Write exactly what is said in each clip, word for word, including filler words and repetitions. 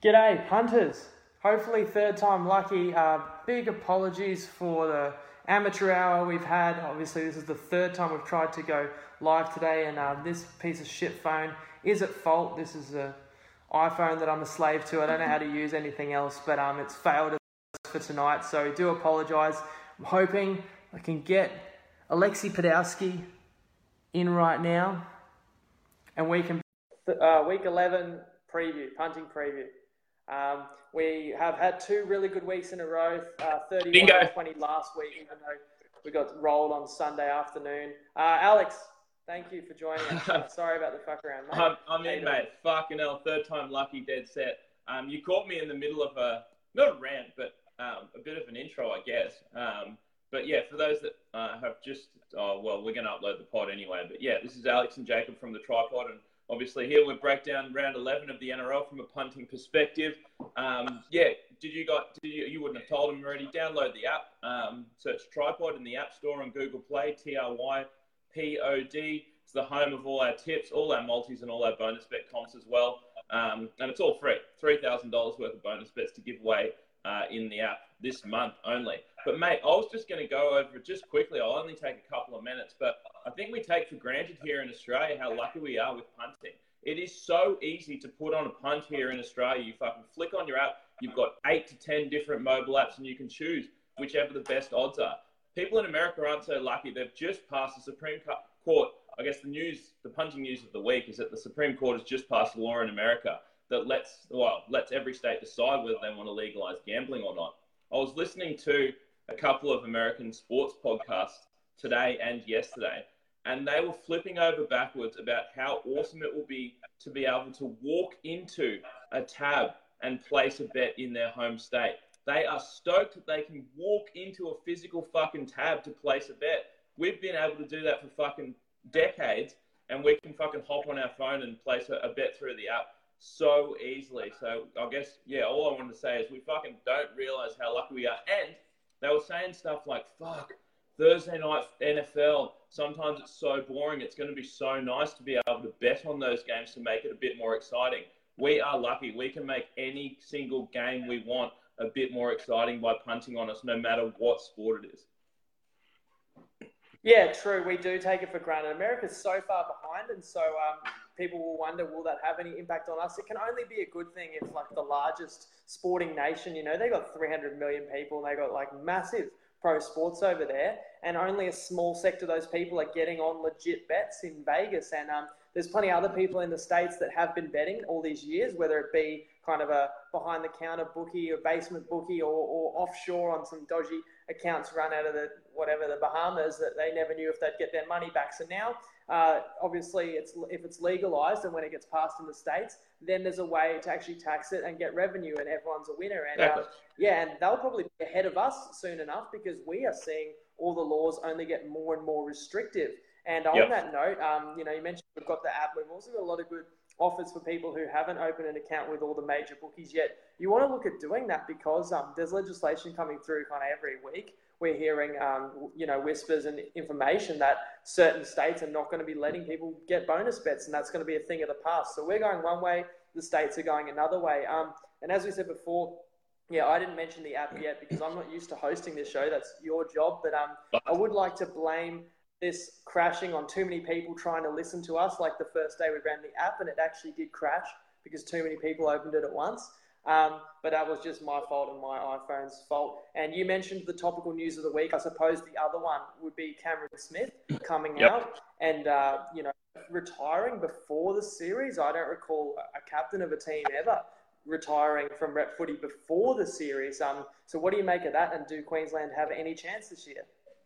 G'day, punters. Hopefully third time lucky. Uh, big apologies for the amateur hour we've had. Obviously this is the third time we've tried to go live today, and uh, this piece of shit phone is at fault. This is an iPhone that I'm a slave to. I don't know how to use anything else, but um, it's failed for tonight, so do apologise. I'm hoping I can get Alexei Podolsky in right now, and we can uh, week eleven preview, punting preview. Um, we have had two really good weeks in a row, uh, thirty-one and twenty last week, even though we got rolled on Sunday afternoon. Uh, Alex, thank you for joining us. Sorry about the fuck around, mate. I'm, I'm in, mate. Fucking hell, third time lucky, dead set. Um, you caught me in the middle of a, not a rant, but um, a bit of an intro, I guess. Um, but yeah, for those that uh, have just, oh, well, we're going to upload the pod anyway. But yeah, this is Alex and Jacob from the Tripod, and obviously here we break down round eleven of the N R L from a punting perspective. Um, yeah, did you got? Did you, you wouldn't have told them already. Download the app. Um, search Tripod in the App Store on Google Play. T R Y P O D. It's the home of all our tips, all our multis, and all our bonus bet comps as well. Um, and it's all free. Three thousand dollars worth of bonus bets to give away uh, in the app this month only. But mate, I was just going to go over it just quickly. I'll only take a couple of minutes, but I think we take for granted here in Australia how lucky we are with punting. It is so easy to put on a punt here in Australia. You fucking flick on your app. You've got eight to ten different mobile apps, and you can choose whichever the best odds are. People in America aren't so lucky. They've just passed the Supreme Court. I guess the news, the punting news of the week is that the Supreme Court has just passed a law in America that lets, well, lets every state decide whether they want to legalize gambling or not. I was listening to a couple of American sports podcasts today and yesterday, and they were flipping over backwards about how awesome it will be to be able to walk into a tab and place a bet in their home state. They are stoked that they can walk into a physical fucking tab to place a bet. We've been able to do that for fucking decades, and we can fucking hop on our phone and place a, a bet through the app so easily. So I guess, yeah, all I wanted to say is we fucking don't realize how lucky we are. And they were saying stuff like, fuck, Thursday night N F L, sometimes it's so boring. It's going to be so nice to be able to bet on those games to make it a bit more exciting. We are lucky. We can make any single game we want a bit more exciting by punting on us, no matter what sport it is. Yeah, true. We do take it for granted. America's so far behind, and so um, people will wonder, will that have any impact on us? It can only be a good thing if, like, the largest sporting nation, you know, they got three hundred million people, and they got, like, massive pro sports over there, and only a small sector of those people are getting on legit bets in Vegas. And um, there's plenty of other people in the States that have been betting all these years, whether it be kind of a behind-the-counter bookie or basement bookie, or, or offshore on some dodgy accounts run out of the whatever the Bahamas that they never knew if they'd get their money back. So now, uh, obviously, it's if it's legalized and when it gets passed in the States, then there's a way to actually tax it and get revenue, and everyone's a winner. And Exactly. uh, yeah, and they'll probably be ahead of us soon enough, because we are seeing all the laws only get more and more restrictive. And on Yep. that note, um, you know, you mentioned we've got the app. We've also got a lot of good offers for people who haven't opened an account with all the major bookies yet. You want to look at doing that, because um, there's legislation coming through kind of every week. We're hearing, um, you know, whispers and information that certain states are not going to be letting people get bonus bets, and that's going to be a thing of the past. So we're going one way, the states are going another way. Um, and as we said before, yeah, I didn't mention the app yet because I'm not used to hosting this show. That's your job. But um, I would like to blame this crashing on too many people trying to listen to us. Like the first day we ran the app, and it actually did crash because too many people opened it at once. Um, but that was just my fault and my iPhone's fault. And you mentioned the topical news of the week. I suppose the other one would be Cameron Smith coming Yep. out and, uh, you know, retiring before the series. I don't recall a captain of a team ever retiring from rep footy before the series. Um, so what do you make of that? And do Queensland have any chance this year?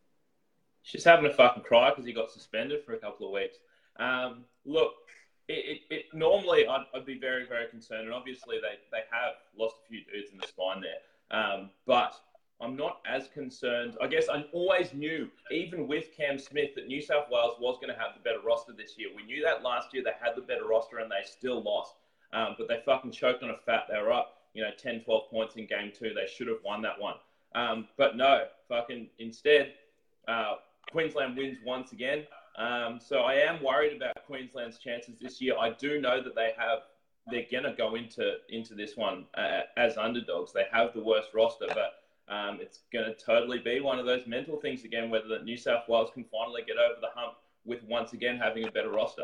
She's having a fucking cry because he got suspended for a couple of weeks. Um, look, it, it, it normally I'd, I'd be very, very concerned, and obviously they, they have lost a few dudes in the spine there. Um, but I'm not as concerned. I guess I always knew, even with Cam Smith, that New South Wales was going to have the better roster this year. We knew that last year. They had the better roster, and they still lost. Um, but they fucking choked on a fat. They were up, you know, ten, twelve points in game two. They should have won that one. Um, but no, fucking instead, uh, Queensland wins once again. Um, so I am worried about Queensland's chances this year. I do know that they have they're going to go into into this one uh, as underdogs. They have the worst roster, but um, it's going to totally be one of those mental things again, whether that New South Wales can finally get over the hump with once again having a better roster.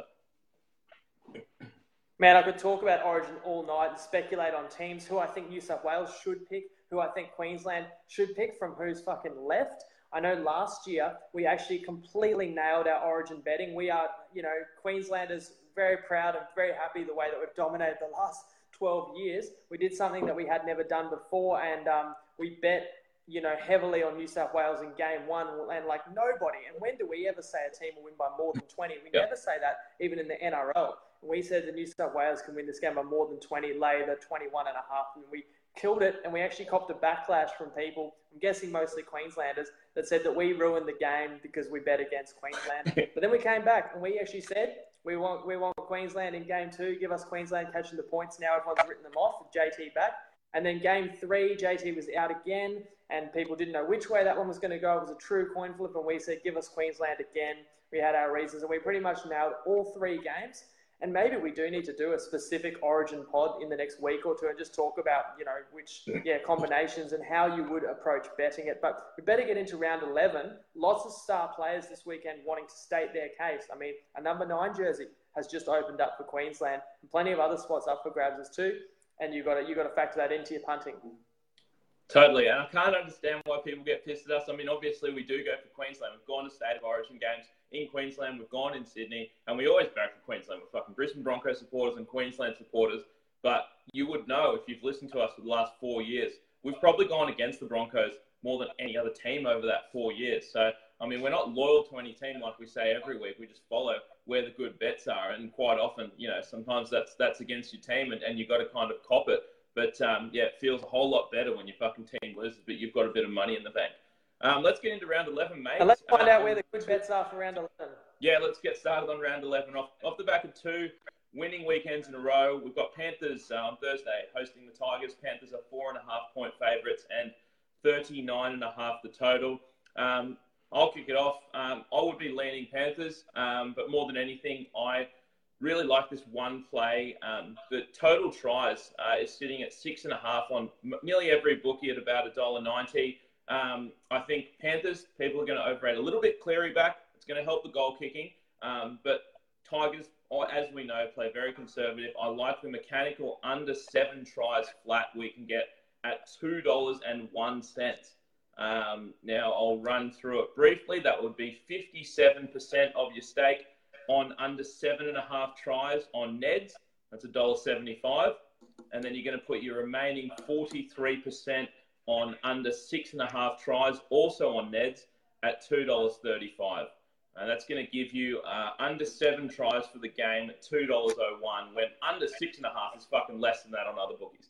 Man, I could talk about Origin all night and speculate on teams who I think New South Wales should pick, who I think Queensland should pick from who's fucking left. I know last year we actually completely nailed our Origin betting. We are, you know, Queenslanders very proud and very happy the way that we've dominated the last twelve years. We did something that we had never done before, and um, we bet, you know, heavily on New South Wales in game one, and like nobody. And when do we ever say a team will win by more than twenty? We yep. never say that, even in the N R L. We said the New South Wales can win this game by more than twenty, lay the twenty-one and a half, and we killed it. And we actually copped a backlash from people, I'm guessing mostly Queenslanders, that said that we ruined the game because we bet against Queensland. But then we came back and we actually said, we want we want Queensland in game two, give us Queensland catching the points. Now everyone's written them off with J T back. And then game three, J T was out again, and people didn't know which way that one was going to go. It was a true coin flip, and we said, give us Queensland again. We had our reasons, and we pretty much nailed all three games. And maybe we do need to do a specific Origin pod in the next week or two and just talk about, you know, which yeah combinations and how you would approach betting it. But we better get into round eleven. Lots of star players this weekend wanting to state their case. I mean, a number nine jersey has just opened up for Queensland, and plenty of other spots up for grabs as too. And you've got to, you've got to factor that into your punting. Totally. And I can't understand why people get pissed at us. I mean, obviously, we do go for Queensland. We've gone to State of Origin games in Queensland. We've gone in Sydney. And we always back for Queensland. We're fucking Brisbane Broncos supporters and Queensland supporters. But you would know if you've listened to us for the last four years, we've probably gone against the Broncos more than any other team over that four years. So, I mean, we're not loyal to any team like we say every week. We just follow where the good bets are. And quite often, you know, sometimes that's that's against your team and, and you've got to kind of cop it. But, um, yeah, it feels a whole lot better when your fucking team loses, but you've got a bit of money in the bank. Um, let's get into round eleven, mate. And let's find um, out where the good bets are for round eleven. Yeah, let's get started on round eleven. Off, off the back of two winning weekends in a row, we've got Panthers uh, on Thursday hosting the Tigers. Panthers are four and a half point favourites and thirty-nine and a half the total. Um, I'll kick it off. Um, I would be leaning Panthers, um, but more than anything, I really like this one play. Um, the total tries uh, is sitting at six and a half on m- nearly every bookie at about one dollar ninety. Um, I think Panthers, people are going to overrate a little bit Cleary back. It's going to help the goal kicking. Um, but Tigers, as we know, play very conservative. I like the mechanical under seven tries flat we can get at two dollars and one cent. Um, now, I'll run through it briefly. That would be fifty-seven percent of your stake on under seven and a half tries on Neds. That's one dollar seventy-five. And then you're going to put your remaining forty-three percent on under six and a half tries, also on Neds, at two dollars thirty-five. And that's going to give you uh, under seven tries for the game at two dollars oh one, when under six and a half is fucking less than that on other bookies.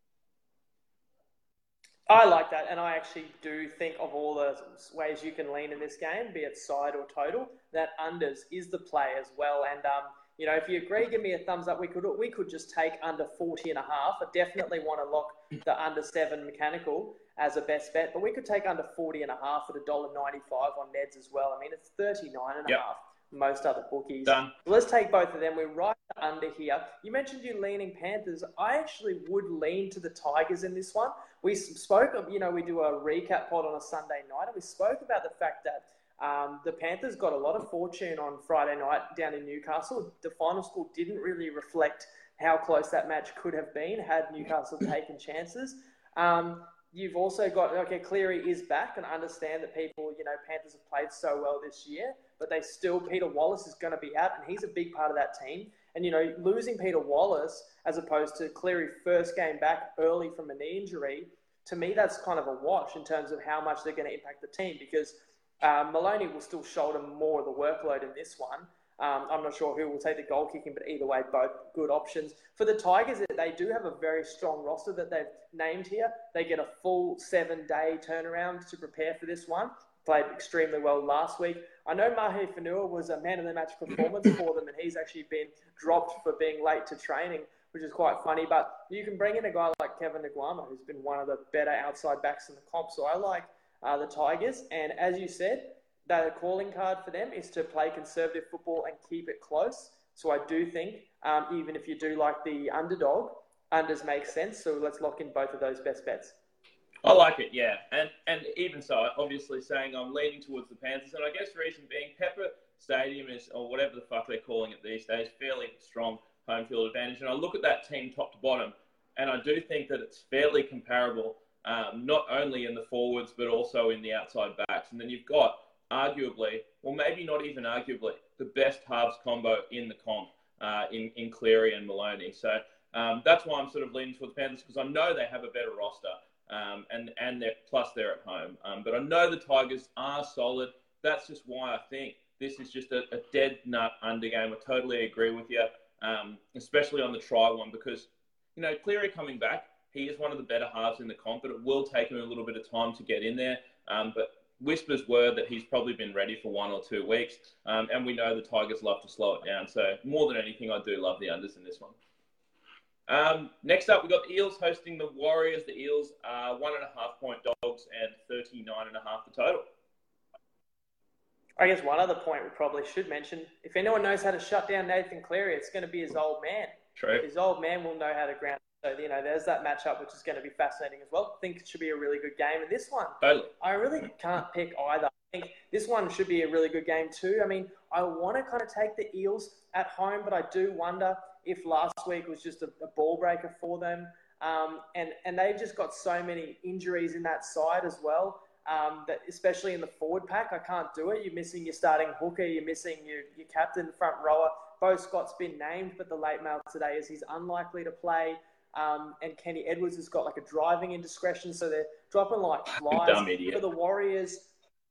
I like that, and I actually do think of all the ways you can lean in this game, be it side or total, that unders is the play as well. And, um, you know, if you agree, give me a thumbs up. We could we could just take under forty and a half. I definitely want to lock the under seven mechanical as a best bet, but we could take under forty and a half at one dollar ninety-five on Neds as well. I mean, it's thirty-nine and a half. Most other bookies. Done. So let's take both of them. We're right under here. You mentioned you leaning Panthers. I actually would lean to the Tigers in this one. We spoke of, you know, we do a recap pod on a Sunday night, and we spoke about the fact that um, the Panthers got a lot of fortune on Friday night down in Newcastle. The final score didn't really reflect how close that match could have been had Newcastle taken chances. Um, You've also got, okay, Cleary is back, and understand that people, you know, Panthers have played so well this year, but they still, Peter Wallace is going to be out, and he's a big part of that team. And, you know, losing Peter Wallace as opposed to Cleary first game back early from a knee injury, to me, that's kind of a wash in terms of how much they're going to impact the team, because um, Maloney will still shoulder more of the workload in this one. Um, I'm not sure who will take the goal kicking, but either way, both good options. For the Tigers, they do have a very strong roster that they've named here. They get a full seven-day turnaround to prepare for this one. Played extremely well last week. I know Mahi Fanua was a man-of-the-match performance for them, and he's actually been dropped for being late to training, which is quite funny. But you can bring in a guy like Kevin Nguama, who's been one of the better outside backs in the comp. So I like uh, the Tigers. And as you said, the calling card for them is to play conservative football and keep it close. So I do think Um, even if you do like the underdog, unders make sense. So let's lock in both of those best bets. I like it, yeah. And and even so, obviously saying I'm leaning towards the Panthers. And I guess reason being Pepper Stadium is, or whatever the fuck they're calling it these days, fairly strong home field advantage. And I look at that team top to bottom, and I do think that it's fairly comparable, um, not only in the forwards, but also in the outside backs. And then you've got arguably, or maybe not even arguably, the best halves combo in the comp uh, in, in Cleary and Maloney. So um, that's why I'm sort of leaning towards Panthers, because I know they have a better roster. Um, and and they're, plus they're at home. Um, but I know the Tigers are solid. That's just why I think this is just a, a dead nut under game. I totally agree with you, um, especially on the try one, because, you know, Cleary coming back, he is one of the better halves in the comp, but it will take him a little bit of time to get in there. Um, but whispers were that he's probably been ready for one or two weeks. Um, and we know the Tigers love to slow it down. So more than anything, I do love the unders in this one. Um, next up, we've got the Eels hosting the Warriors. The Eels are one and a half point dogs and thirty-nine and a half the total. I guess one other point we probably should mention, if anyone knows how to shut down Nathan Cleary, it's going to be his old man. True. His old man will know how to ground. So, you know, there's that matchup, which is going to be fascinating as well. I think it should be a really good game. And this one, totally. I really can't pick either. I think this one should be a really good game too. I mean, I want to kind of take the Eels at home, but I do wonder if last week was just a, a ball breaker for them. Um, and, and they've just got so many injuries in that side as well, um, that especially in the forward pack, I can't do it. You're missing your starting hooker, you're missing your, your captain, front rower. Bo Scott's been named, but the late mail today is he's unlikely to play. Um, and Kenny Edwards has got like a driving indiscretion, so they're dropping like flies. Dumb idiot. For the Warriors,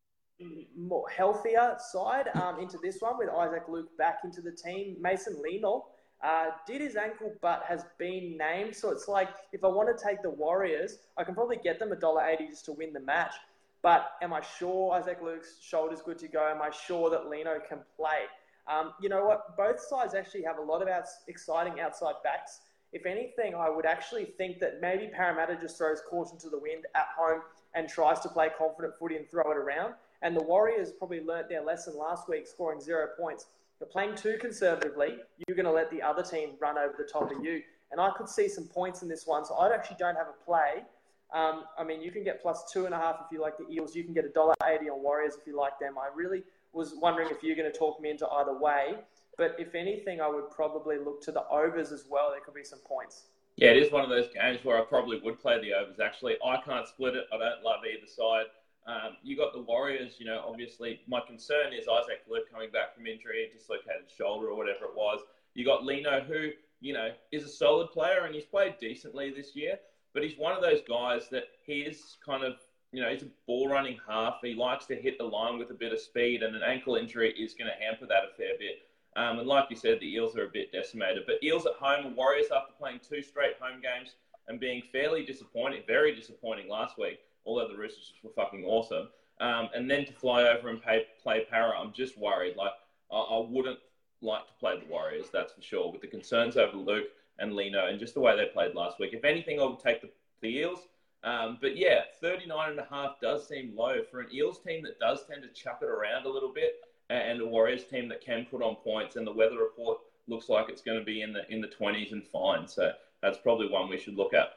more healthier side um, into this one with Isaac Luke back into the team. Mason Leinol uh, did his ankle but has been named. So it's like, if I want to take the Warriors, I can probably get them one dollar eighty just to win the match. But am I sure Isaac Luke's shoulder's good to go? Am I sure that Lino can play? Um, you know what? Both sides actually have a lot of outs- exciting outside backs. If anything, I would actually think that maybe Parramatta just throws caution to the wind at home and tries to play confident footy and throw it around. And the Warriors probably learnt their lesson last week, scoring zero points. But playing too conservatively, you're going to let the other team run over the top of you. And I could see some points in this one, so I actually don't have a play. Um, I mean, you can get plus two and a half if you like the Eels. You can get one dollar eighty on Warriors if you like them. I really was wondering if you're going to talk me into either way. But if anything, I would probably look to the overs as well. There could be some points. Yeah, it is one of those games where I probably would play the overs, actually. I can't split it. I don't love either side. Um, you got the Warriors, you know, obviously. My concern is Isaac Luke coming back from injury, dislocated shoulder or whatever it was. You got Lino, who, you know, is a solid player and he's played decently this year. But he's one of those guys that he is kind of, you know, he's a ball-running half. He likes to hit the line with a bit of speed, and an ankle injury is going to hamper that a fair bit. Um, and like you said, the Eels are a bit decimated. But Eels at home and Warriors after playing two straight home games and being fairly disappointing, very disappointing last week, although the Roosters were fucking awesome. Um, and then to fly over and pay, play Para, I'm just worried. Like, I, I wouldn't like to play the Warriors, that's for sure, with the concerns over Luke and Lino and just the way they played last week. If anything, I would take the, the Eels. Um, but yeah, thirty-nine and a half does seem low for an Eels team that does tend to chuck it around a little bit, and a Warriors team that can put on points. And the weather report looks like it's going to be in the in the twenties and fine. So that's probably one we should look at.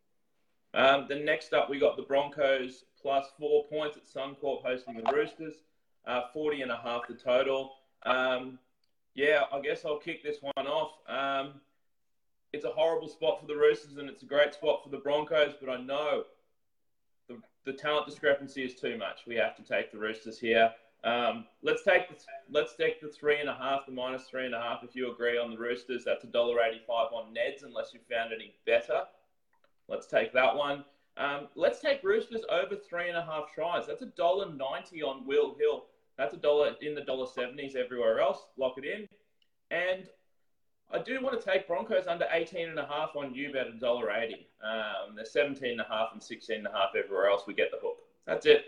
Um, then next up, we got the Broncos plus four points at Suncorp hosting the Roosters, uh, forty and a half the total. Um, yeah, I guess I'll kick this one off. Um, It's a horrible spot for the Roosters and it's a great spot for the Broncos, but I know the, the talent discrepancy is too much. We have to take the Roosters here. Um, let's take the let's take the three and a half, the minus three and a half. If you agree on the Roosters, that's a dollar eighty-five on Neds, unless you found any better. Let's take that one. Um, let's take Roosters over three and a half tries. That's a dollar ninety on Will Hill. That's a dollar in the dollar seventies everywhere else. Lock it in. And I do want to take Broncos under eighteen and a half on UBet at one dollar eighty. Um, they're seventeen and a half and sixteen and a half everywhere else. We get the hook. That's it.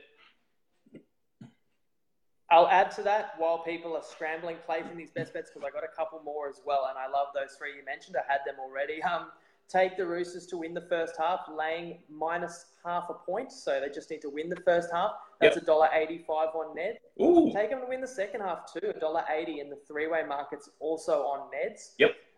I'll add to that while people are scrambling placing these best bets, because I got a couple more as well, and I love those three you mentioned. I had them already. Um, take the Roosters to win the first half, laying minus half a point, so they just need to win the first half. That's a yep. one dollar eighty-five on Ned. Ooh. Take them to win the second half too, one dollar eighty in the three-way markets, also on Neds. Yep.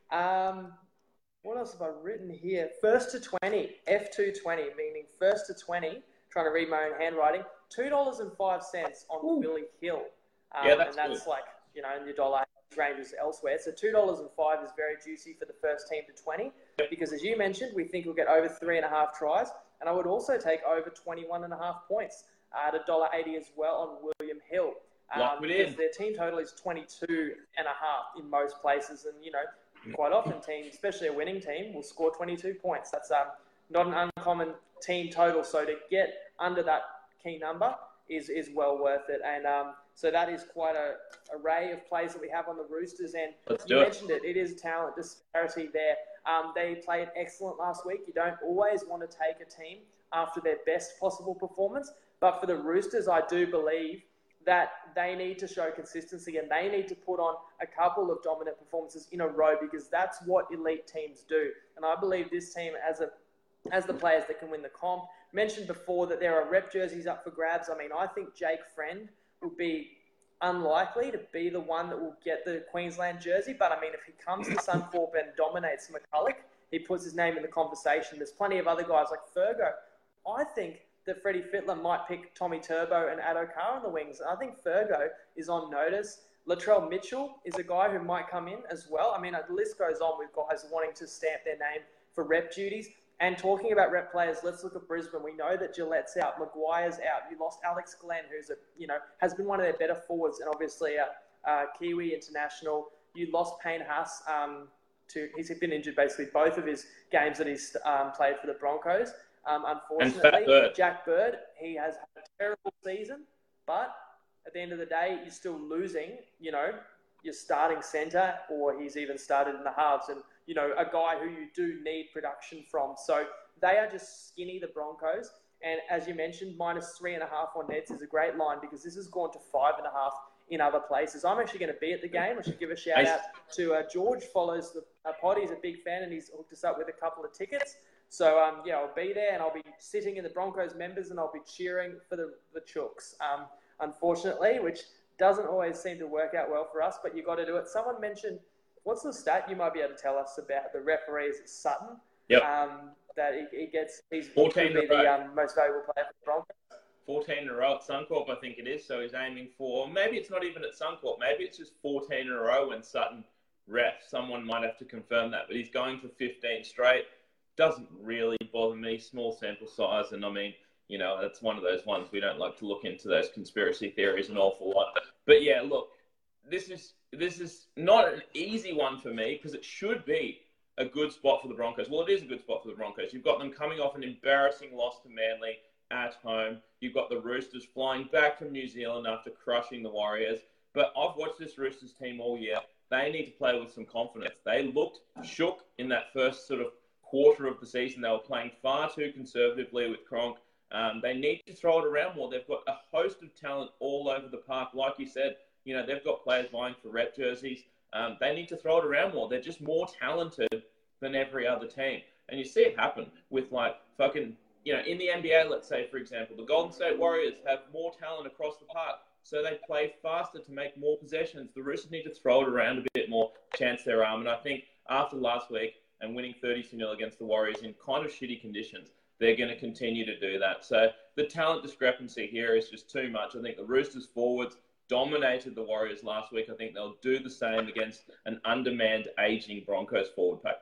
Um, what else have I written here? First to twenty, F two twenty, meaning first to twenty. Trying to read my own handwriting. Two dollars and five cents on Ooh. Willie Hill. Um, Yeah, that's and that's good. like, you know, in your dollar ranges elsewhere. So two dollars and five is very juicy for the first team to twenty, because as you mentioned, we think we'll get over three and a half tries, and I would also take over twenty-one and a half points at a dollar eighty as well on William Hill. Lock Um, it in. their team total is twenty-two and a half in most places, and you know, quite often teams, especially a winning team, will score twenty-two points. That's um, not an uncommon team total. So to get under that key number is is well worth it, and um, so that is quite a array of plays that we have on the Roosters. And Let's you do it. mentioned it; it is talent disparity there. Um, they played excellent last week. You don't always want to take a team after their best possible performance, but for the Roosters, I do believe that they need to show consistency and they need to put on a couple of dominant performances in a row, because that's what elite teams do. And I believe this team, as a as the players that can win the comp, mentioned before that there are rep jerseys up for grabs. I mean, I think Jake Friend will be unlikely to be the one that will get the Queensland jersey, but I mean, if he comes to Suncorp and dominates McCulloch, he puts his name in the conversation. There's plenty of other guys like Fergo. I think that Freddie Fittler might pick Tommy Turbo and Addo Carr on the wings. I think Fergo is on notice. Latrell Mitchell is a guy who might come in as well. I mean, the list goes on with guys wanting to stamp their name for rep duties. And talking about rep players, let's look at Brisbane. We know that Gillette's out, Maguire's out. You lost Alex Glenn, who's a you know has been one of their better forwards, and obviously a, a Kiwi international. You lost Payne Haas um, to he's been injured basically both of his games that he's um, played for the Broncos. Um, unfortunately, Bird. Jack Bird, he has had a terrible season, but at the end of the day, you're still losing. You know, your starting centre, or he's even started in the halves, and you know, a guy who you do need production from. So they are just skinny, the Broncos. And as you mentioned, minus three and a half on Neds is a great line, because this has gone to five and a half in other places. I'm actually going to be at the game. I should give a shout out to uh, George, follows the uh, pod. He's a big fan, and he's hooked us up with a couple of tickets. So, um, yeah, I'll be there, and I'll be sitting in the Broncos members, and I'll be cheering for the, the Chooks, um, unfortunately, which doesn't always seem to work out well for us, but you got to do it. Someone mentioned, what's the stat you might be able to tell us about the referees at Sutton? Yep. Um, that he, he gets, he's fourteen could be the um, most valuable player for the Broncos. fourteen in a row at Suncorp, I think it is. So he's aiming for, maybe it's not even at Suncorp. Maybe it's just fourteen in a row when Sutton ref. Someone might have to confirm that. But he's going for fifteen straight. Doesn't really bother me. Small sample size. And I mean, you know, that's one of those ones we don't like to look into those conspiracy theories an awful lot. But yeah, look, this is this is not an easy one for me, because it should be a good spot for the Broncos. Well, it is a good spot for the Broncos. You've got them coming off an embarrassing loss to Manly at home. You've got the Roosters flying back from New Zealand after crushing the Warriors. But I've watched this Roosters team all year. They need to play with some confidence. They looked shook in that first sort of quarter of the season. They were playing far too conservatively with Cronk. Um, they need to throw it around more. They've got a host of talent all over the park. Like you said, you know, they've got players vying for rep jerseys. Um, they need to throw it around more. They're just more talented than every other team. And you see it happen with, like, fucking, you know, in the N B A, let's say, for example, the Golden State Warriors have more talent across the park, so they play faster to make more possessions. The Roosters need to throw it around a bit more, chance their arm. And I think after last week and winning thirty-two nil against the Warriors in kind of shitty conditions, they're going to continue to do that. So the talent discrepancy here is just too much. I think the Roosters forwards dominated the Warriors last week. I think they'll do the same against an undermanned, aging Broncos forward pack.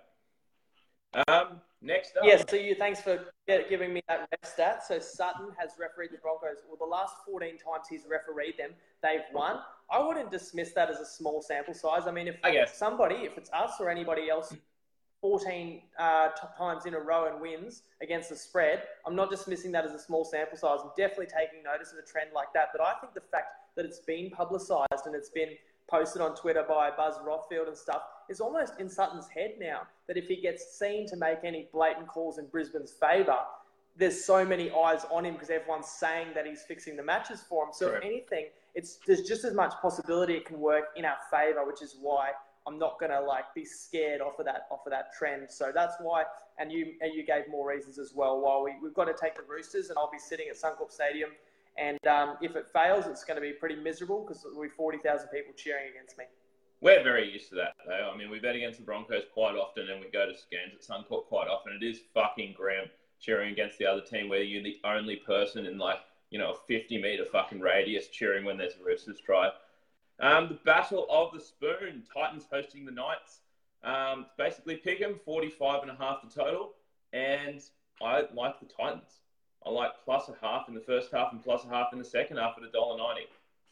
Um, next up. Yes, so you, thanks for giving me that ref stat. So Sutton has refereed the Broncos. Well, the last fourteen times he's refereed them, they've won. I wouldn't dismiss that as a small sample size. I mean, if I guess. somebody, if it's us or anybody else, fourteen uh, times in a row and wins against the spread, I'm not dismissing that as a small sample size. I'm definitely taking notice of a trend like that. But I think the fact that it's been publicised and it's been posted on Twitter by Buzz Rothfield and stuff is almost in Sutton's head now, that if he gets seen to make any blatant calls in Brisbane's favour, there's so many eyes on him because everyone's saying that he's fixing the matches for him. So Correct. If anything, it's there's just as much possibility it can work in our favour, which is why I'm not going to like be scared off of that off of that trend. So that's why, and you and you gave more reasons as well. While we we've got to take the Roosters, and I'll be sitting at Suncorp Stadium, and um, if it fails, it's going to be pretty miserable because there'll be forty thousand people cheering against me. We're very used to that, though. I mean, we bet against the Broncos quite often, and we go to scans at Suncorp quite often. It is fucking grim cheering against the other team, where you're the only person in, like, you know, a fifty metre fucking radius cheering when there's a Roosters try. Um, the Battle of the Spoon, Titans hosting the Knights. Um, basically, pick them, forty-five and a half the total, and I like the Titans. I like plus a half in the first half and plus a half in the second half at one dollar ninety.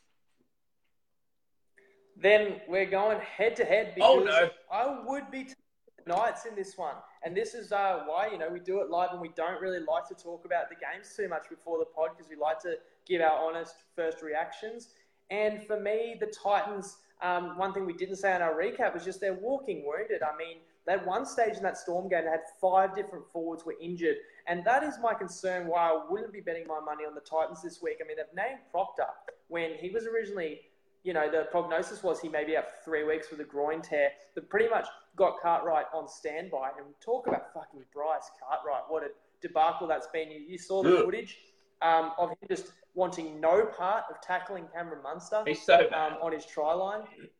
Then we're going head to head because oh, no. I would be taking the Knights in this one. And this is uh, why, you know, we do it live and we don't really like to talk about the games too much before the pod because we like to give our honest first reactions. And for me, the Titans, um, one thing we didn't say in our recap was just they're walking wounded. I mean, they had one stage in that Storm game, they had five different forwards were injured. And that is my concern why I wouldn't be betting my money on the Titans this week. I mean, they've named Proctor when he was originally... You know, the prognosis was he may be out for three weeks with a groin tear. They pretty much got Cartwright on standby. And talk about fucking Bryce Cartwright. What a debacle that's been. You, you saw the footage um, of him just wanting no part of tackling Cameron Munster. He's so bad. Um, on his try line.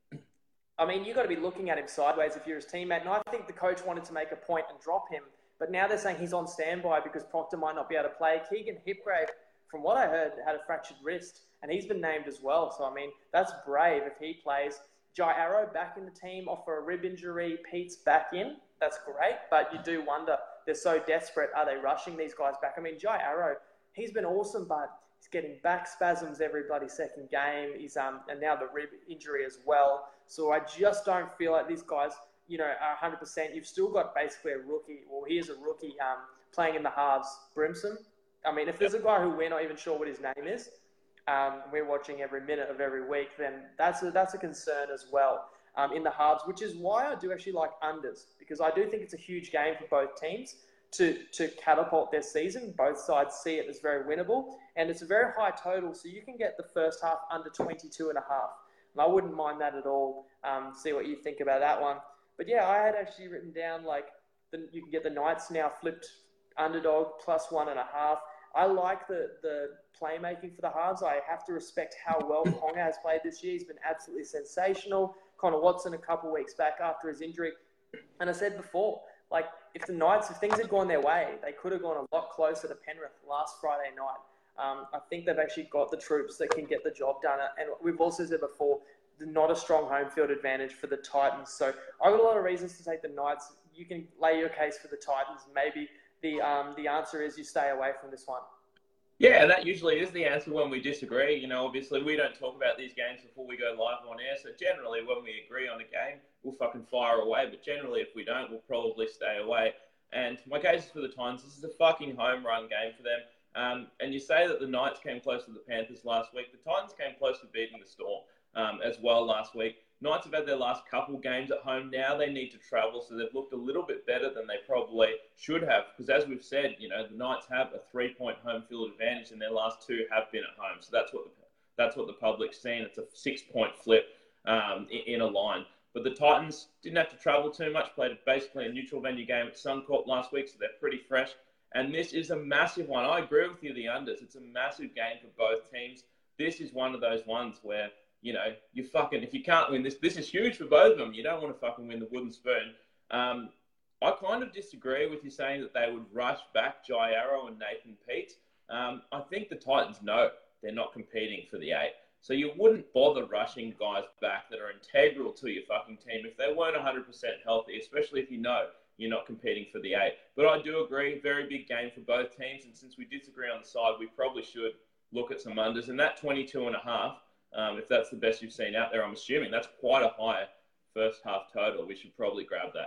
I mean, you've got to be looking at him sideways if you're his teammate. And I think the coach wanted to make a point and drop him. But now they're saying he's on standby because Proctor might not be able to play. Keegan Hipgrave, from what I heard, had a fractured wrist. And he's been named as well. So, I mean, that's brave if he plays. Jai Arrow back in the team off for a rib injury. Pete's back in. That's great. But you do wonder, they're so desperate. Are they rushing these guys back? I mean, Jai Arrow, he's been awesome, but he's getting back spasms every bloody second game. He's um And now the rib injury as well. So I just don't feel like these guys, you know, are one hundred percent. You've still got basically a rookie. Well, here's a rookie um playing in the halves, Brimson. I mean, if there's a guy who we're not even sure what his name is, Um, we're watching every minute of every week, then that's a, that's a concern as well um, in the halves, which is why I do actually like unders, because I do think it's a huge game for both teams to, to catapult their season. Both sides see it as very winnable, and it's a very high total, so you can get the first half under twenty-two and a half. And I wouldn't mind that at all. Um, see what you think about that one. But yeah, I had actually written down like the, you can get the Knights now flipped underdog plus one and a half. I like the, the playmaking for the halves. I have to respect how well Ponga has played this year. He's been absolutely sensational. Connor Watson a couple of weeks back after his injury. And I said before, like, if the Knights, if things had gone their way, they could have gone a lot closer to Penrith last Friday night. Um, I think they've actually got the troops that can get the job done. And we've also said before, not a strong home field advantage for the Titans. So I've got a lot of reasons to take the Knights. You can lay your case for the Titans. Maybe the um, the answer is you stay away from this one. Yeah, that usually is the answer when we disagree. You know, obviously we don't talk about these games before we go live on air. So generally when we agree on a game, we'll fucking fire away. But generally if we don't, we'll probably stay away. And my case is for the Titans. This is a fucking home run game for them. Um, and you say that the Knights came close to the Panthers last week. The Titans came close to beating the Storm um, as well last week. Knights have had their last couple games at home. Now they need to travel, so they've looked a little bit better than they probably should have. Because as we've said, you know, the Knights have a three-point home field advantage, and their last two have been at home. So that's what the, that's what the public's seen. It's a six-point flip um, in, in a line. But the Titans didn't have to travel too much. Played basically a neutral venue game at Suncorp last week, so they're pretty fresh. And this is a massive one. I agree with you, the unders. It's a massive game for both teams. This is one of those ones where, you know, you fucking, if you can't win this, this is huge for both of them. You don't want to fucking win the wooden spoon. Um, I kind of disagree with you saying that they would rush back Jai Arrow and Nathan Peats. Um, I think the Titans know they're not competing for the eight. So you wouldn't bother rushing guys back that are integral to your fucking team if they weren't one hundred percent healthy, especially if you know you're not competing for the eight. But I do agree, very big game for both teams. And since we disagree on the side, we probably should look at some unders. And that twenty-two and a half, Um, if that's the best you've seen out there, I'm assuming that's quite a high first half total. We should probably grab that.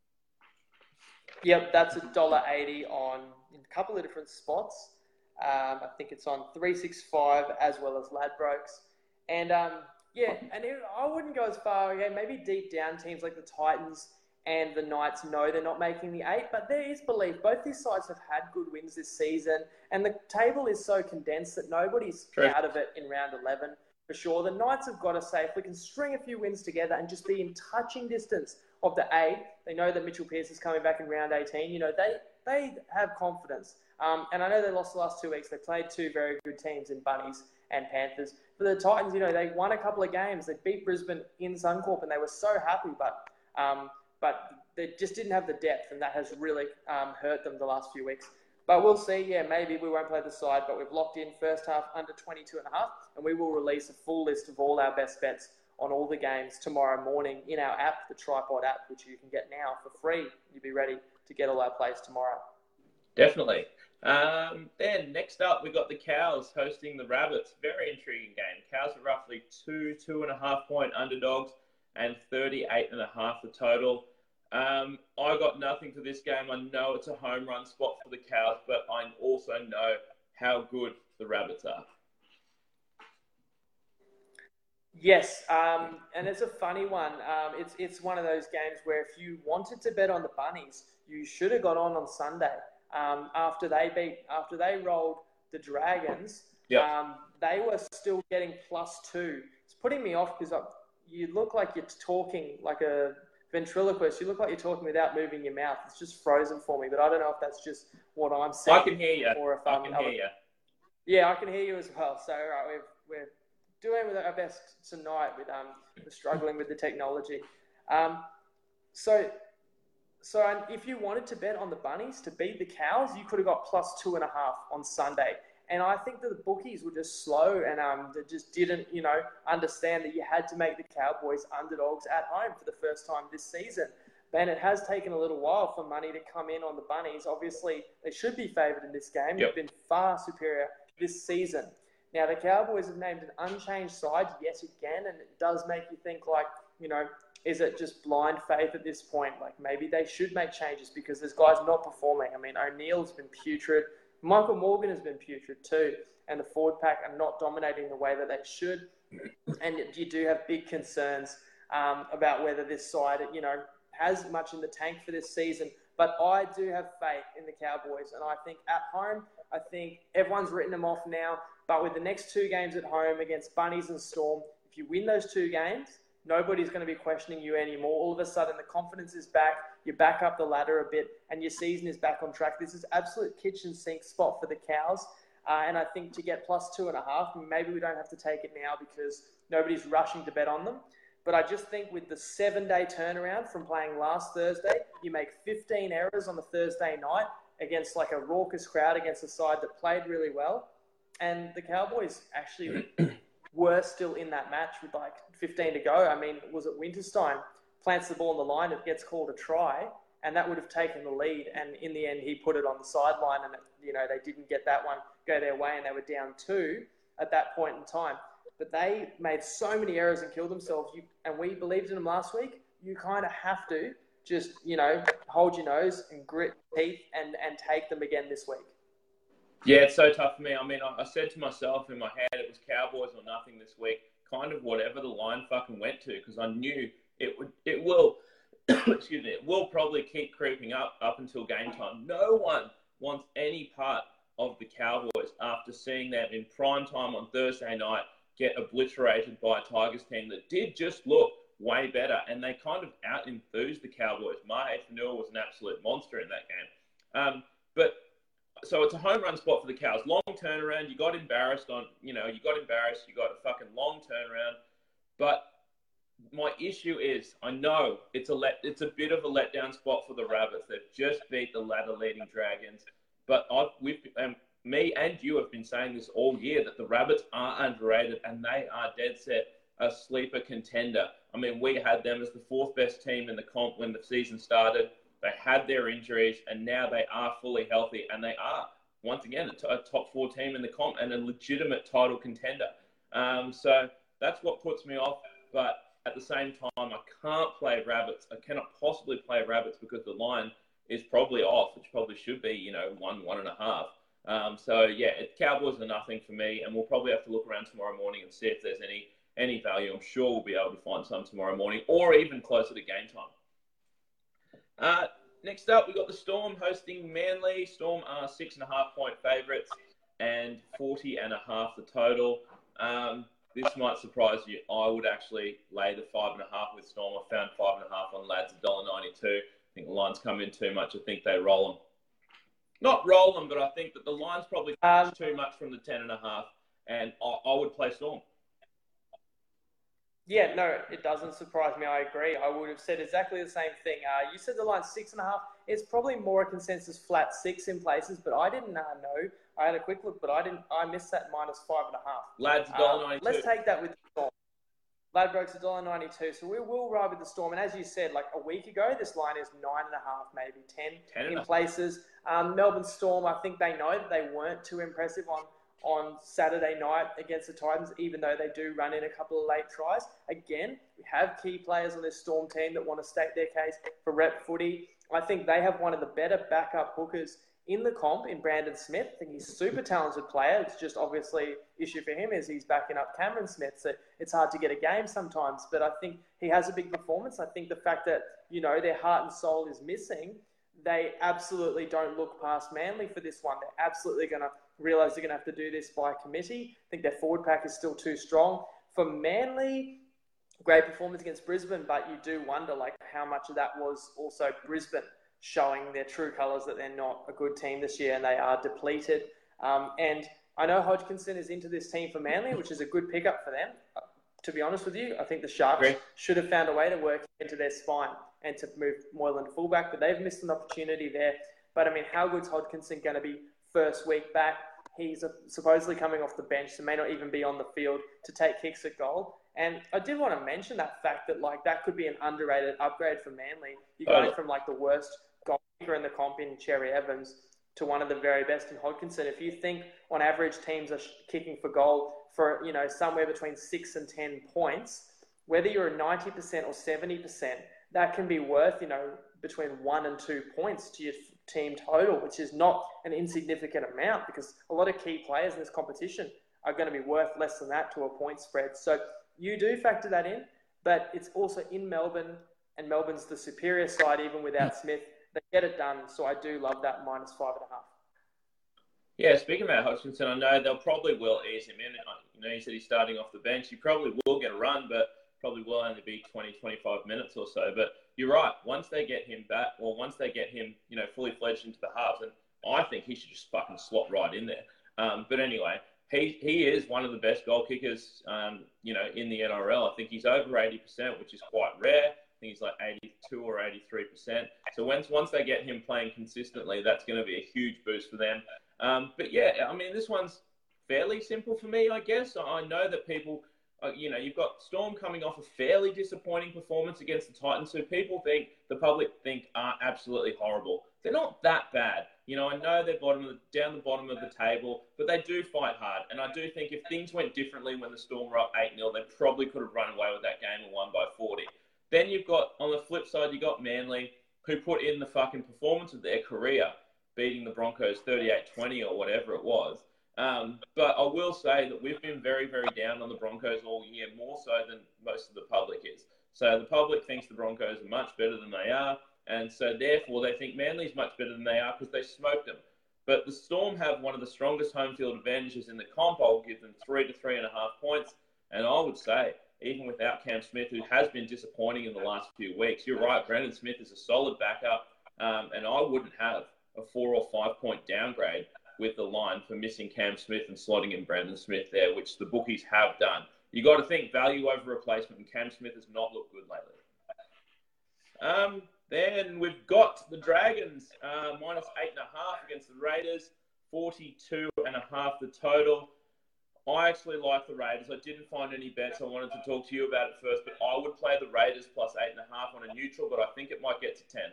Yep, that's one dollar eighty on a couple of different spots. Um, I think it's on three sixty-five as well as Ladbrokes. And um, yeah, and it, I wouldn't go as far. Yeah, maybe deep down teams like the Titans and the Knights know they're not making the eight, but there is belief. Both these sides have had good wins this season, and the table is so condensed that nobody's True. out of it in round eleven. For sure, the Knights have got to say, if we can string a few wins together and just be in touching distance of the eight, they know that Mitchell Pearce is coming back in round eighteen. You know, they they have confidence. Um, and I know they lost the last two weeks. They played two very good teams in Bunnies and Panthers. for the Titans, you know, they won a couple of games. They beat Brisbane in Suncorp, and they were so happy, but um, but they just didn't have the depth, and that has really um, hurt them the last few weeks. But we'll see. Yeah, maybe we won't play the side, but we've locked in first half under twenty-two and a half, and we will release a full list of all our best bets on all the games tomorrow morning in our app, the Tripod app, which you can get now for free. You'll be ready to get all our plays tomorrow. Definitely. Um, then next up, we got the Cows hosting the Rabbits. Very intriguing game. Cows are roughly two, two and a half point underdogs and thirty-eight and a half the total. Um, I got nothing for this game. I know it's a home run spot for the Cows, but I also know how good the Rabbits are. Yes, um, and it's a funny one. Um, it's it's one of those games where if you wanted to bet on the Bunnies, you should have got on on Sunday. Um, after they beat, after they rolled the Dragons, yep. um, they were still getting plus two. It's putting me off because you look like you're talking like a ventriloquist. You look like you're talking without moving your mouth. It's just frozen for me, but I don't know if that's just what I'm saying. I can hear you. Or if I um, can other... hear you. Yeah, I can hear you as well. So right, we've, we're doing our best tonight with um, we're struggling with the technology. Um, so. So if you wanted to bet on the Bunnies to beat the Cows, you could have got plus two and a half on Sunday. And I think that the bookies were just slow and um, they just didn't, you know, understand that you had to make the Cowboys underdogs at home for the first time this season. And it has taken a little while for money to come in on the Bunnies. Obviously, they should be favoured in this game. Yep. They've been far superior this season. Now, the Cowboys have named an unchanged side yet again, and it does make you think like, you know, is it just blind faith at this point? Like maybe they should make changes because this guy's not performing. I mean, O'Neill's been putrid. Michael Morgan has been putrid too. And the forward pack are not dominating the way that they should. And you do have big concerns um, about whether this side, you know, has much in the tank for this season. But I do have faith in the Cowboys. And I think at home, I think everyone's written them off now. But with the next two games at home against Bunnies and Storm, if you win those two games, nobody's going to be questioning you anymore. All of a sudden, the confidence is back. You back up the ladder a bit, and your season is back on track. This is absolute kitchen sink spot for the Cows. Uh, and I think to get plus two and a half, maybe we don't have to take it now because nobody's rushing to bet on them. But I just think with the seven-day turnaround from playing last Thursday, you make fifteen errors on the Thursday night against like a raucous crowd against a side that played really well. And the Cowboys actually were still in that match with like fifteen to go. I mean, was it Winterstein plants the ball on the line, it gets called a try, and that would have taken the lead. And in the end, he put it on the sideline, and it, you know they didn't get that one go their way, and they were down two at that point in time. But they made so many errors and killed themselves. You, and we believed in them last week. You kind of have to just you know hold your nose and grit teeth and and take them again this week. Yeah, it's so tough for me. I mean, I, I said to myself in my head, it was Cowboys or nothing this week. Kind of whatever the line fucking went to, because I knew it would, it will, excuse me, it will probably keep creeping up up until game time. No one wants any part of the Cowboys after seeing them in prime time on Thursday night get obliterated by a Tigers team that did just look way better, and they kind of out-enthused the Cowboys. Mahe Fanua was an absolute monster in that game. Um, but So it's a home run spot for the Cows. Long turnaround. You got embarrassed on, you know, you got embarrassed. You got a fucking long turnaround. But my issue is, I know it's a let, it's a bit of a letdown spot for the Rabbits. They've just beat the ladder-leading Dragons. But I've, we've, um, me and you have been saying this all year that the Rabbits are underrated and they are dead set a sleeper contender. I mean, we had them as the fourth best team in the comp when the season started. They had their injuries, and now they are fully healthy, and they are, once again, a, t- a top four team in the comp and a legitimate title contender. Um, so that's what puts me off. But at the same time, I can't play Rabbits. I cannot possibly play Rabbits because the line is probably off, which probably should be, you know, one, one and a half. Um, so, yeah, it, Cowboys are nothing for me, and we'll probably have to look around tomorrow morning and see if there's any, any value. I'm sure we'll be able to find some tomorrow morning or even closer to game time. Uh, next up, we got the Storm hosting Manly. Storm are six and a half point favourites and forty and a half the total. Um, this might surprise you. I would actually lay the five and a half with Storm. I found five and a half on Lads, one dollar ninety-two. I think the line's come in too much. I think they roll them. Not roll them, but I think that the line's probably um, too much from the ten and a half, and I, I would play Storm. Yeah, no, it doesn't surprise me. I agree. I would have said exactly the same thing. Uh, you said the line six and a half. It's probably more a consensus flat six in places, but I didn't uh, know. I had a quick look, but I didn't. I missed that minus five and a half. Lads, Um, one dollar ninety-two. let's take that with the Storm. Ladbrokes one dollar ninety-two. So we will ride with the Storm. And as you said, like a week ago, this line is nine and a half, maybe ten, ten in places. Um, Melbourne Storm, I think they know that they weren't too impressive on on Saturday night against the Titans, even though they do run in a couple of late tries. Again, we have key players on this Storm team that want to state their case for rep footy. I think they have one of the better backup hookers in the comp in Brandon Smith. I think he's a super talented player. It's just obviously issue for him is he's backing up Cameron Smith. So it's hard to get a game sometimes, but I think he has a big performance. I think the fact that, you know, their heart and soul is missing, they absolutely don't look past Manly for this one. They're absolutely going to realise they're going to have to do this by committee. I think their forward pack is still too strong. For Manly, great performance against Brisbane, but you do wonder like how much of that was also Brisbane showing their true colours that they're not a good team this year and they are depleted. Um, and I know Hodgkinson is into this team for Manly, which is a good pickup for them. Uh, to be honest with you, I think the Sharks Great. should have found a way to work into their spine and to move Moylan fullback, but they've missed an opportunity there. But I mean, how good's Hodgkinson going to be first week back? He's a, supposedly coming off the bench, so may not even be on the field to take kicks at goal. And I did want to mention that fact that like that could be an underrated upgrade for Manly. You're going from like the worst goal kicker in the comp in Cherry Evans to one of the very best in Hodgkinson. If you think on average teams are kicking for goal for, you know, somewhere between six and ten points, whether you're a ninety percent or seventy percent, that can be worth, you know, between one and two points to your team total, which is not an insignificant amount because a lot of key players in this competition are going to be worth less than that to a point spread. So you do factor that in, but it's also in Melbourne, and Melbourne's the superior side even without Smith. They get it done, so I do love that minus five and a half. Yeah, speaking about Hodgkinson, I know they'll probably will ease him in. You know, he said he's starting off the bench. He probably will get a run, but probably will only be twenty, twenty-five minutes or so. But you're right. Once they get him back, or once they get him, you know, fully fledged into the halves, and I think he should just fucking slot right in there. Um, but anyway, he he is one of the best goal kickers, um, you know, in the N R L. I think he's over eighty percent, which is quite rare. I think he's like eighty-two or eighty-three percent. So once once they get him playing consistently, that's going to be a huge boost for them. Um, but yeah, I mean, this one's fairly simple for me, I guess. I know that people, uh, you know, you've got Storm coming off a fairly disappointing performance against the Titans, who people think, the public think are absolutely horrible. They're not that bad. You know, I know they're bottom of the, down the bottom of the table, but they do fight hard. And I do think if things went differently when the Storm were up eight nil, they probably could have run away with that game and won by forty. Then you've got, on the flip side, you've got Manly, who put in the fucking performance of their career, beating the Broncos thirty-eight twenty or whatever it was. Um, but I will say that we've been very, very down on the Broncos all year, more so than most of the public is. So the public thinks the Broncos are much better than they are, and so therefore they think Manly's much better than they are because they smoked them. But the Storm have one of the strongest home field advantages in the comp. I'll give them three to three and a half points, and I would say, even without Cam Smith, who has been disappointing in the last few weeks, you're right, Brandon Smith is a solid backup, um, and I wouldn't have a four or five point downgrade with the line for missing Cam Smith and slotting in Brandon Smith there, which the bookies have done. You got to think value over replacement, and Cam Smith has not looked good lately. Um, then we've got the Dragons, uh, minus eight and a half against the Raiders, forty-two and a half the total. I actually like the Raiders. I didn't find any bets. I wanted to talk to you about it first, but I would play the Raiders plus eight and a half on a neutral, but I think it might get to ten.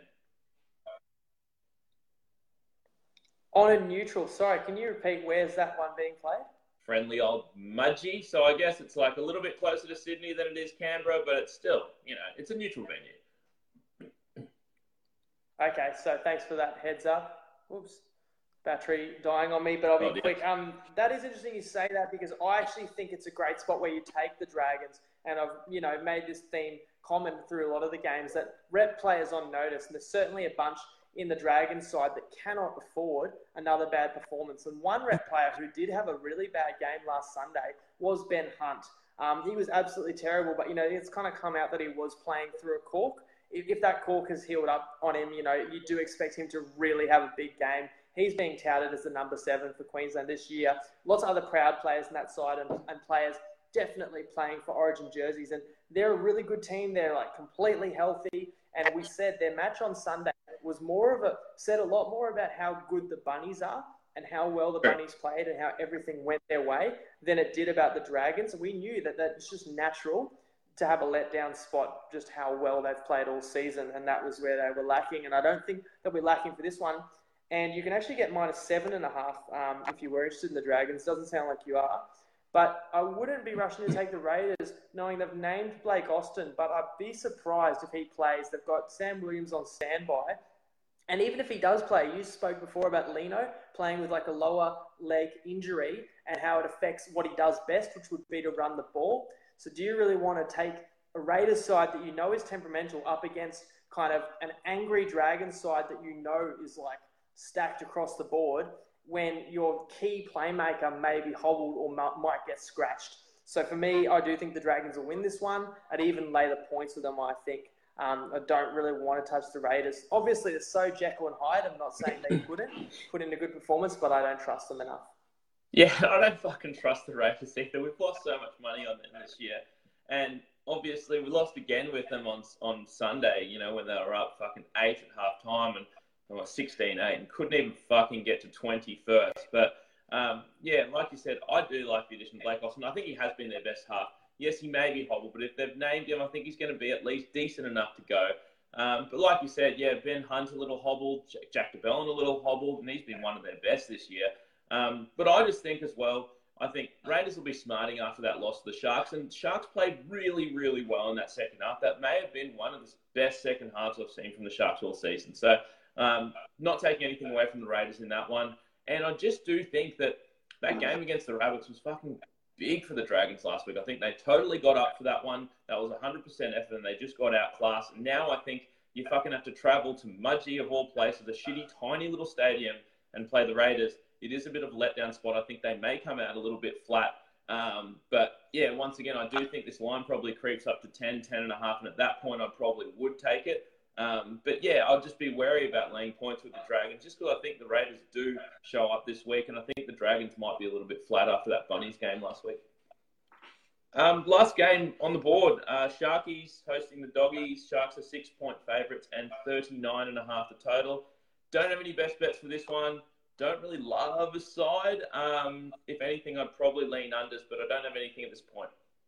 On a neutral, sorry, can you repeat where's that one being played? Friendly old Mudgee. So I guess it's like a little bit closer to Sydney than it is Canberra, but it's still, you know, it's a neutral venue. Okay, so thanks for that heads up. Whoops, battery dying on me, but I'll be oh, quick. Yeah. Um, that is interesting you say that because I actually think it's a great spot where you take the Dragons, and I've, you know, made this theme common through a lot of the games that rep players on notice, and there's certainly a bunch in the Dragons side that cannot afford another bad performance. And one rep player who did have a really bad game last Sunday was Ben Hunt. Um, he was absolutely terrible, but, you know, it's kind of come out that he was playing through a cork. If, if that cork has healed up on him, you know, you do expect him to really have a big game. He's being touted as the number seven for Queensland this year. Lots of other proud players on that side and, and players definitely playing for Origin jerseys. And they're a really good team. They're like completely healthy. And we said their match on Sunday was more of a, said a lot more about how good the Bunnies are and how well the Bunnies played and how everything went their way than it did about the Dragons. We knew that that's just natural to have a letdown spot, just how well they've played all season, and that was where they were lacking. And I don't think they'll be lacking for this one. And you can actually get minus seven and a half um, if you were interested in the Dragons. Doesn't sound like you are. But I wouldn't be rushing to take the Raiders, knowing they've named Blake Austin, but I'd be surprised if he plays. They've got Sam Williams on standby. And even if he does play, you spoke before about Lino playing with like a lower leg injury and how it affects what he does best, which would be to run the ball. So do you really want to take a Raiders side that you know is temperamental up against kind of an angry Dragons side that you know is like stacked across the board, when your key playmaker may be hobbled or might get scratched? So for me, I do think the Dragons will win this one. I'd even lay the points with them, I think. Um, I don't really want to touch the Raiders. Obviously, they're so Jekyll and Hyde. I'm not saying they couldn't put in a good performance, but I don't trust them enough. Yeah, I don't fucking trust the Raiders either. We've lost so much money on them this year. And obviously, we lost again with them on on Sunday, you know, when they were up fucking eight at half time and they were sixteen eight and couldn't even fucking get to twenty-first. But, um, yeah, like you said, I do like the addition of Blake Austin. I think he has been their best half. Yes, he may be hobbled, but if they've named him, I think he's going to be at least decent enough to go. Um, but like you said, yeah, Ben Hunt a little hobbled, Jack DeBellin a little hobbled, and he's been one of their best this year. Um, but I just think as well, I think Raiders will be smarting after that loss to the Sharks. And Sharks played really, really well in that second half. That may have been one of the best second halves I've seen from the Sharks all season. So um, not taking anything away from the Raiders in that one. And I just do think that that game against the Rabbits was fucking big for the Dragons last week. I think they totally got up for that one. That was one hundred percent effort, and they just got outclassed. And now I think you fucking have to travel to Mudgee, of all places, a shitty, tiny little stadium, and play the Raiders. It is a bit of a letdown spot. I think they may come out a little bit flat. Um, but, yeah, once again, I do think this line probably creeps up to ten, ten and a half, and at that point I probably would take it. Um, but, yeah, I'll just be wary about laying points with the Dragons just because I think the Raiders do show up this week, and I think the Dragons might be a little bit flat after that Bunnies game last week. Um, last game on the board, uh, Sharkies hosting the Doggies. Sharks are six-point favourites and thirty-nine and a half the total. Don't have any best bets for this one. Don't really love a side. Um, if anything, I'd probably lean unders, but I don't have anything at this point.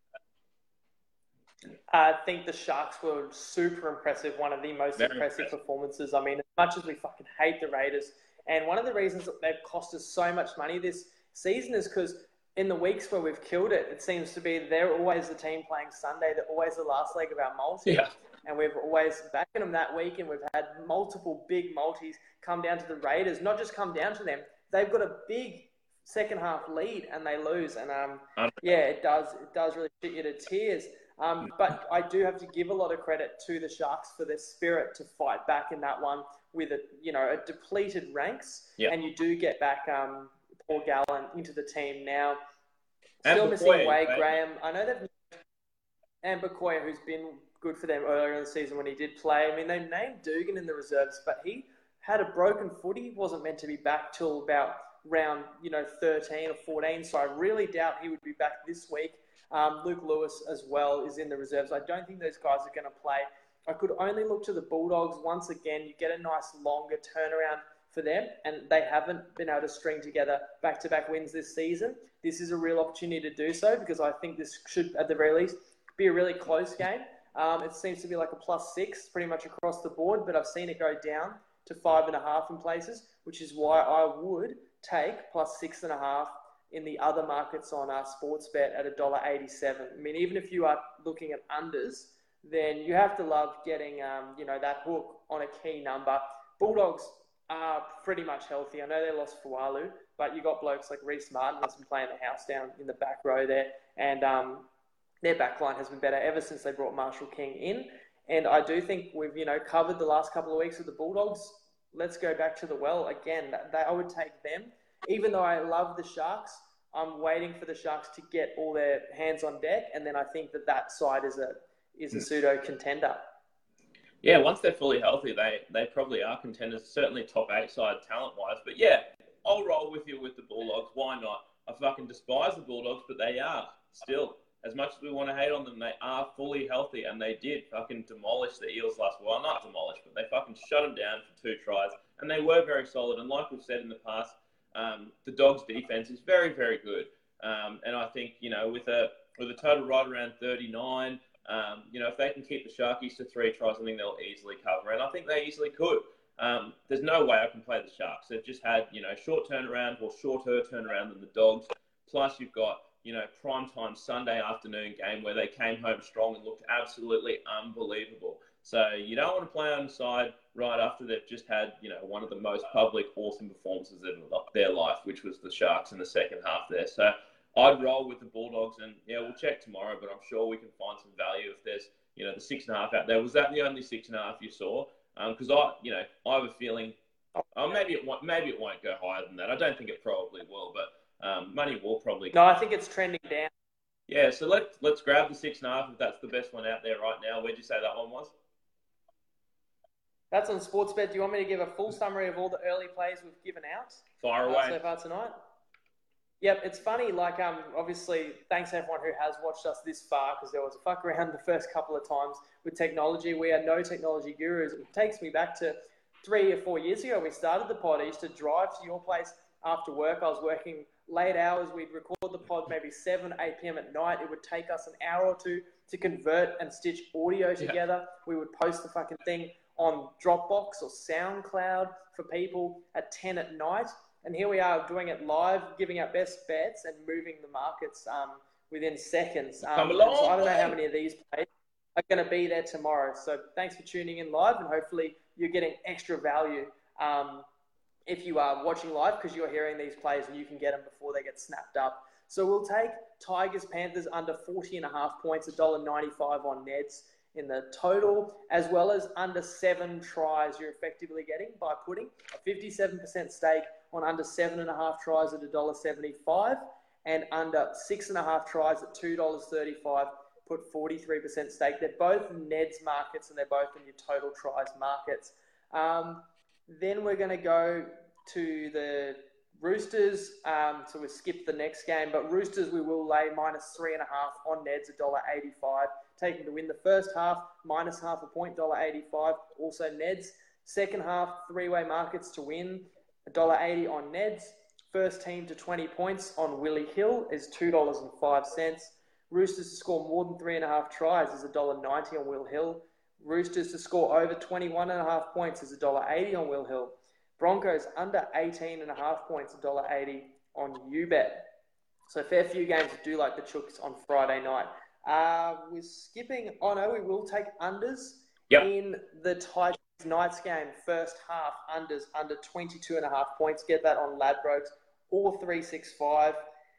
I think the Sharks were super impressive, one of the most Very impressive, impressive performances. I mean, as much as we fucking hate the Raiders, and one of the reasons that they've cost us so much money this season is because in the weeks where we've killed it, it seems to be they're always the team playing Sunday. They're always the last leg of our multi. Yeah. And we've always backing them that week, and we've had multiple big multis come down to the Raiders. Not just come down to them, they've got a big second half lead and they lose. And um, yeah, it does it does really shit you to tears. Um, but I do have to give a lot of credit to the Sharks for their spirit to fight back in that one with a you know a depleted ranks, yep. And you do get back um, Paul Gallen into the team now. Still and missing Bakoya, Wade right? Graham. I know they've and Bakoya, who's been good for them earlier in the season when he did play. I mean, they named Dugan in the reserves, but he had a broken foot. He wasn't meant to be back till about round, you know, thirteen or fourteen. So I really doubt he would be back this week. Um, Luke Lewis as well is in the reserves. I don't think those guys are going to play. I could only look to the Bulldogs. Once again, you get a nice longer turnaround for them, and they haven't been able to string together back-to-back wins this season. This is a real opportunity to do so because I think this should, at the very least, be a really close game. Um, it seems to be like a plus six pretty much across the board, but I've seen it go down to five and a half in places, which is why I would take plus six and a half in the other markets on our sports bet at one dollar eighty-seven. I mean, even if you are looking at unders, then you have to love getting, um, you know, that hook on a key number. Bulldogs are pretty much healthy. I know they lost Fualu, but you got blokes like Reece Martin that's been playing the house down in the back row there, and um, their backline has been better ever since they brought Marshall King in. And I do think we've, you know, covered the last couple of weeks with the Bulldogs. Let's go back to the well again. That, that I would take them. Even though I love the Sharks, I'm waiting for the Sharks to get all their hands on deck, and then I think that that side is a is a pseudo contender. Yeah, once they're fully healthy, they they probably are contenders. Certainly top eight side talent wise. But yeah, I'll roll with you with the Bulldogs. Why not? I fucking despise the Bulldogs, but they are still as much as we want to hate on them, they are fully healthy, and they did fucking demolish the Eels last week. Well, not demolish, but they fucking shut them down for two tries, and they were very solid. And like we've said in the past, um, the Dogs' defense is very, very good. Um, and I think, you know, with a with a total right around thirty-nine, um, you know, if they can keep the Sharkies to three tries, I think they'll easily cover. And I think they easily could. Um, there's no way I can play the Sharks. They've just had, you know, short turnaround or shorter turnaround than the Dogs. Plus, you've got, you know, primetime Sunday afternoon game where they came home strong and looked absolutely unbelievable. So you don't want to play on the side right after they've just had, you know, one of the most public, awesome performances of their life, which was the Sharks in the second half there. So I'd roll with the Bulldogs, and yeah, we'll check tomorrow, but I'm sure we can find some value if there's, you know, the six and a half out there. Was that the only six and a half you saw? Because um, I, you know, I have a feeling, oh, maybe it won't, maybe it won't go higher than that. I don't think it probably will, but um, money will probably. No, I think it's trending down. Yeah, so let's let's grab the six and a half if that's the best one out there right now. Where'd you say that one was? That's on Sportsbet. Do you want me to give a full summary of all the early plays we've given out? Fire away. Uh, so far tonight. Yep, it's funny, like, um, obviously, thanks to everyone who has watched us this far, because there was a fuck around the first couple of times with technology. We are no technology gurus. It takes me back to three or four years ago. We started the pod. I used to drive to your place after work. I was working late hours. We'd record the pod maybe seven, eight p.m. at night. It would take us an hour or two to convert and stitch audio together. Yeah. We would post the fucking thing on Dropbox or SoundCloud for people at ten at night. And here we are doing it live, giving our best bets and moving the markets um, within seconds. Um, Come along, so I don't know how many of these plays are going to be there tomorrow. So thanks for tuning in live, and hopefully you're getting extra value um, if you are watching live, because you're hearing these plays and you can get them before they get snapped up. So we'll take Tigers Panthers under forty and a half points, one dollar ninety-five on Neds in the total, as well as under seven tries you're effectively getting by putting a fifty-seven percent stake on under seven and a half tries at one dollar seventy-five, and under six and a half tries at two dollars thirty-five, put forty-three percent stake. They're both Neds markets, and they're both in your total tries markets. Um, then we're going to go to the Roosters. Um, so we skip the next game, but Roosters we will lay minus three and a half on Neds, one dollar eighty-five. Take them to win the first half, minus half a point, one dollar eighty-five. Also Neds. Second half, three-way markets to win, one dollar eighty on Neds. First team to twenty points on Willie Hill is two dollars and five cents. Roosters to score more than three and a half tries is one dollar ninety on Will Hill. Roosters to score over twenty-one and a half points is one dollar eighty on Will Hill. Broncos under eighteen and a half points, one dollar eighty on UBet. So fair few games to do like the Chooks on Friday night. Uh, we're skipping, oh no, we will take unders yep. in the Tigers Knights game. First half unders under twenty-two and a half points. Get that on Ladbrokes or three sixty-five.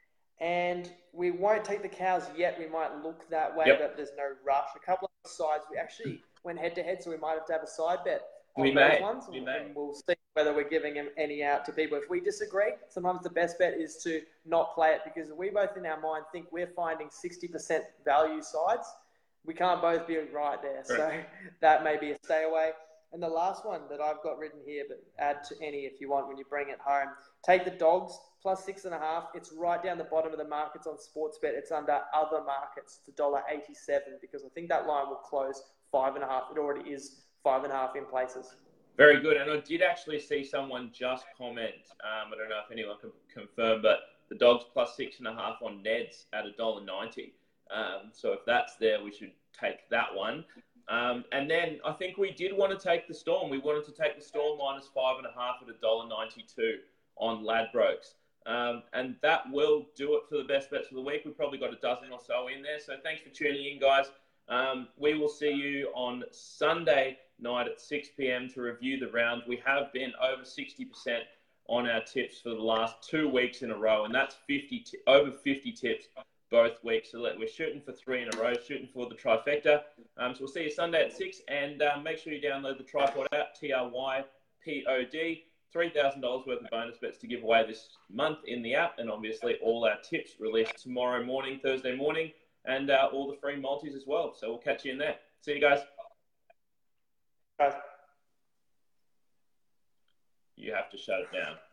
And we won't take the Cows yet. We might look that way, yep. but there's no rush. A couple of sides, we actually went head to head, so we might have to have a side bet on we those may. ones. We and may. We'll see whether we're giving them any out to people. If we disagree, sometimes the best bet is to not play it, because we both in our mind think we're finding sixty percent value sides. We can't both be right there. Right. So that may be a stay away. And the last one that I've got written here, but add to any if you want when you bring it home. Take the Dogs plus six and a half. It's right down the bottom of the markets on Sportsbet. It's under other markets. It's one dollar eighty-seven, because I think that line will close five and a half. It already is five and a half in places. Very good. And I did actually see someone just comment. Um, I don't know if anyone can confirm, but the Dogs plus six and a half on Neds at one dollar ninety. Um, so if that's there, we should take that one. Um, and then I think we did want to take the Storm. We wanted to take the Storm minus five and a half at one dollar ninety-two on Ladbrokes. Um, and that will do it for the best bets of the week. We've probably got a dozen or so in there. So thanks for tuning in, guys. Um, we will see you on Sunday night at six p.m. to review the round. We have been over sixty percent on our tips for the last two weeks in a row, and that's fifty t- over fifty tips both weeks. So we're shooting for three in a row, shooting for the trifecta. Um, so we'll see you Sunday at six, and um, make sure you download the Tripod app, T R Y P O D. three thousand dollars worth of bonus bets to give away this month in the app, and obviously all our tips released tomorrow morning, Thursday morning, and uh, all the free multis as well. So we'll catch you in there. See you guys. Bye. You have to shut it down.